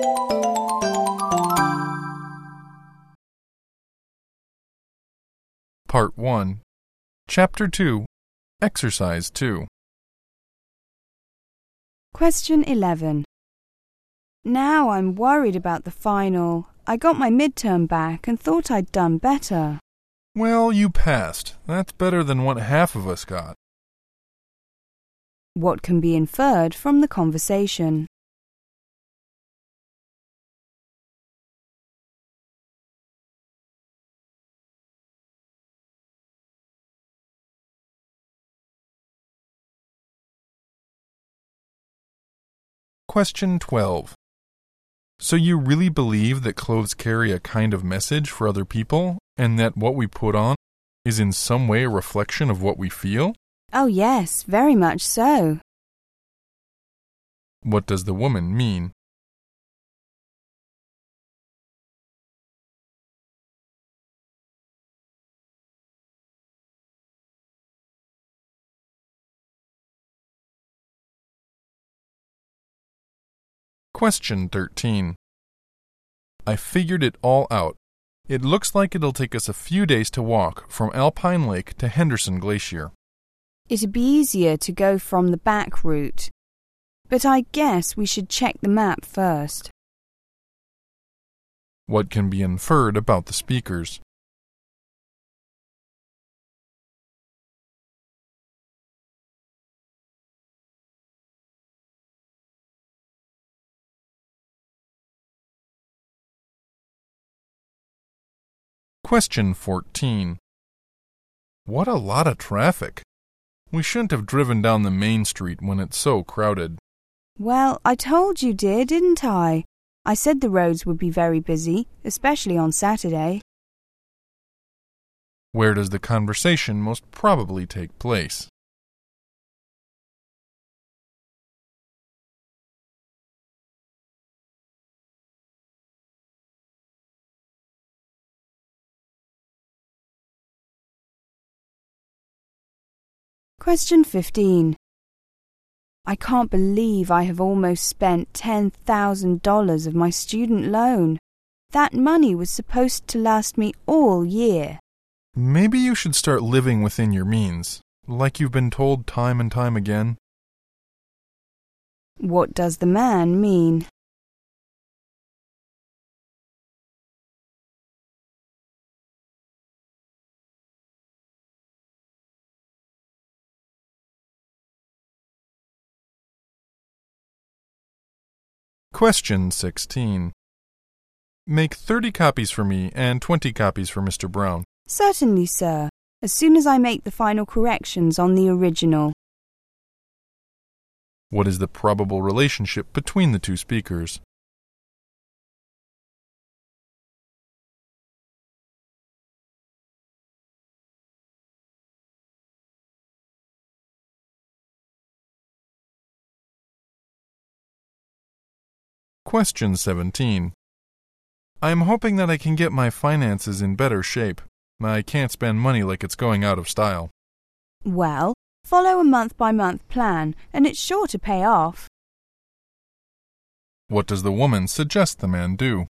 Part 1, Chapter 2, Exercise 2. Question 11. Now I'm worried about the final. I got my midterm back and thought I'd done better. Well, you passed. That's better than what half of us got. What can be inferred from the conversation? Question 12. So you really believe that clothes carry a kind of message for other people, and that what we put on is in some way a reflection of what we feel? Oh yes, very much so. What does the woman mean? Question 13. I figured it all out. It looks like it'll take us a few days to walk from Alpine Lake to Henderson Glacier. It'd be easier to go from the back route. But I guess we should check the map first. What can be inferred about the speakers? Question 14. What a lot of traffic. We shouldn't have driven down the main street when it's so crowded. Well, I told you, dear, didn't I? I said the roads would be very busy, especially on Saturday. Where does the conversation most probably take place? Question 15. I can't believe I have almost spent $10,000 of my student loan. That money was supposed to last me all year. Maybe you should start living within your means, like you've been told time and time again. What does the man mean? Question 16. Make 30 copies for me and 20 copies for Mr. Brown. Certainly, sir, as soon as I make the final corrections on the original. What is the probable relationship between the two speakers? Question 17. I am hoping that I can get my finances in better shape. I can't spend money like it's going out of style. Well, follow a month-by-month plan, and it's sure to pay off. What does the woman suggest the man do?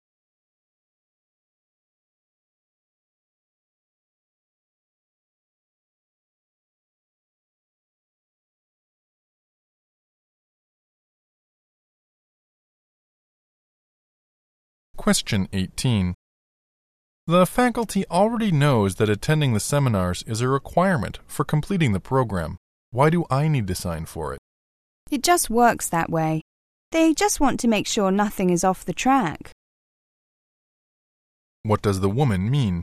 Question 18. The faculty already knows that attending the seminars is a requirement for completing the program. Why do I need to sign for it? It just works that way. They just want to make sure nothing is off the track. What does the woman mean?